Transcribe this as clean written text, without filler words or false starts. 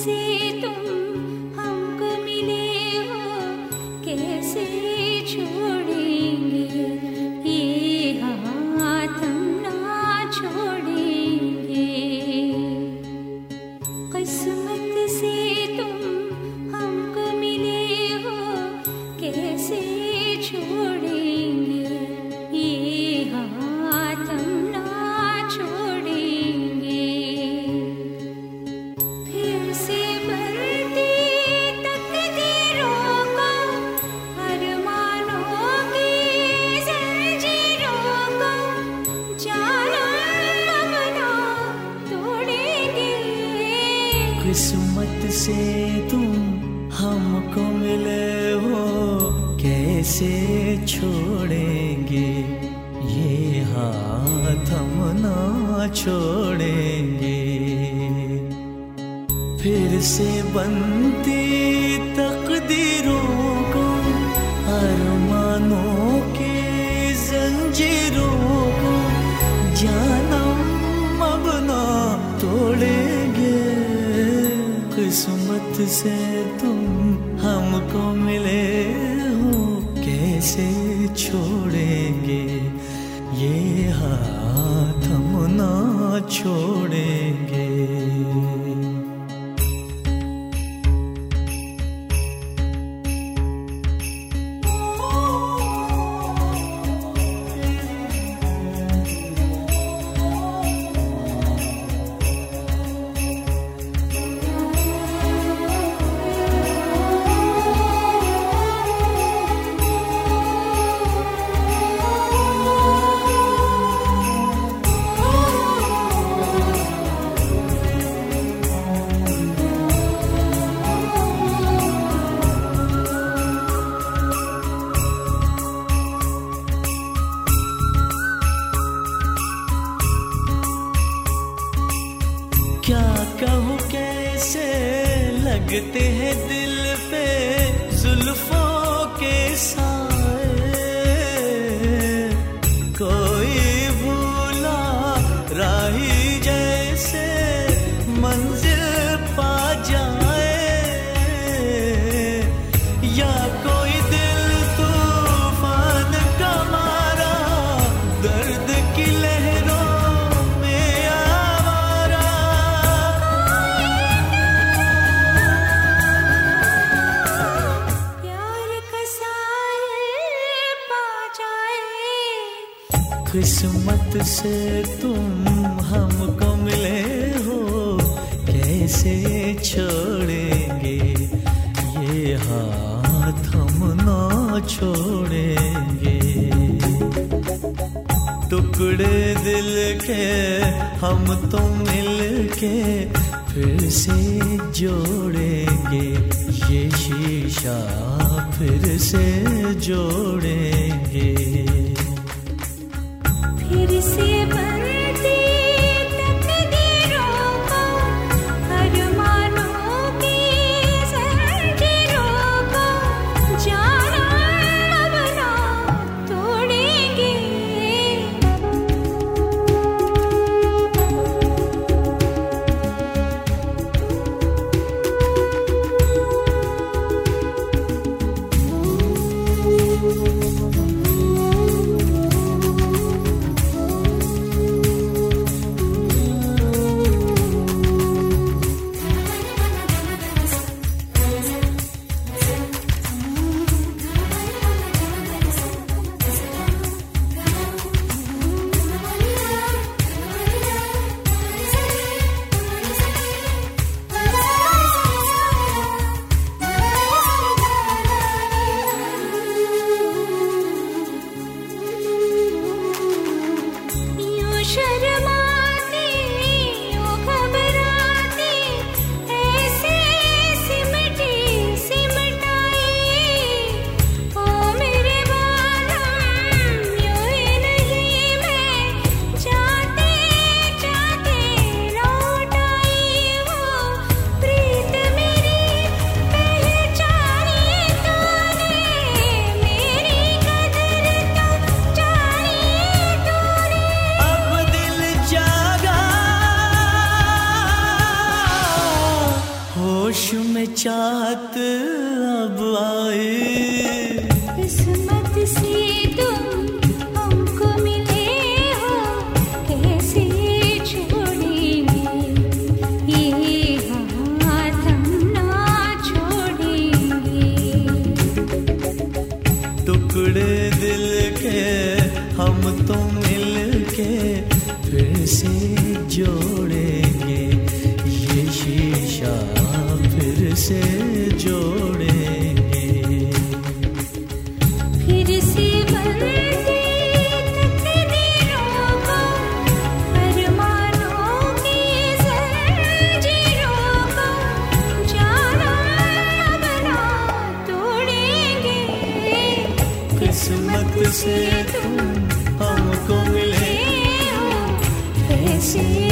से तुम हमको मिले हो, कैसे छोड़ेंगे ये हाथ हम ना छोड़ेंगे। किस्मत से तुम हमको मिले हो, कैसे छोड़ेंगे ये हाथ हम ना छोड़ेंगे। फिर से बढ़ती तकदीरों को, अरमानों की जंजीरों को, जानम अब ना तोड़ेंगे। किस्मत से तुम हमको मिले हो, कैसे छोड़ेंगे ये हाथ हम ना छोड़ेंगे। फिर से बनती तकदीरों को, अरमानों की जंजीरों को, जानम अब ना तोड़ेंगे। किस्मत से तुम हमको मिले हो, कैसे छोड़ेंगे ये हाथ हम ना छोड़ेंगे। क्या कहूँ कैसे लगते हैं दिल पे जुल्फों के साए, कोई भूला राही जैसे मंजिल पा जाए, या कोई दिल तूफान का मारा दर्द की लहरों किस्मत से तुम हमको मिले हो, कैसे छोड़ेंगे ये हाथ हम ना छोड़ेंगे। टुकड़े दिल के हम तो मिल के फिर से जोड़ेंगे, ये शीशा फिर से जोड़ेंगे। फिर से बनती तकदीरों को, अरमानों की जंजीरों को, जानम अब ना तोड़ेंगे। जोड़ेंगे, ये शीशा फिर से जोड़ेंगे। फिर से बनती तकदीरों को, अरमानों की ज़ंजीरों को, जाना बना तोड़ेंगे। किस्मत से तुम हमको मिले ऐसे